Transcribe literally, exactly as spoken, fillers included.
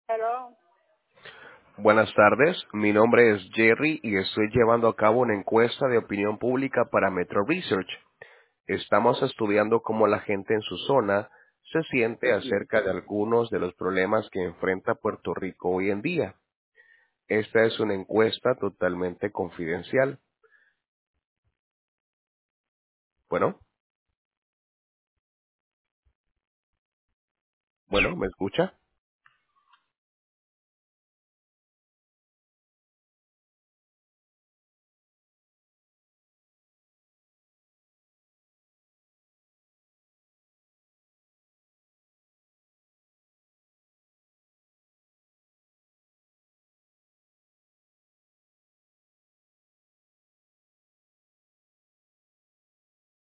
Hello. Buenas tardes, mi nombre es Jerry y estoy llevando a cabo una encuesta de opinión pública para Metro Research. Estamos estudiando cómo la gente en su zona se siente acerca de algunos de los problemas que enfrenta Puerto Rico hoy en día. Esta es una encuesta totalmente confidencial. Bueno, bueno, ¿me escucha?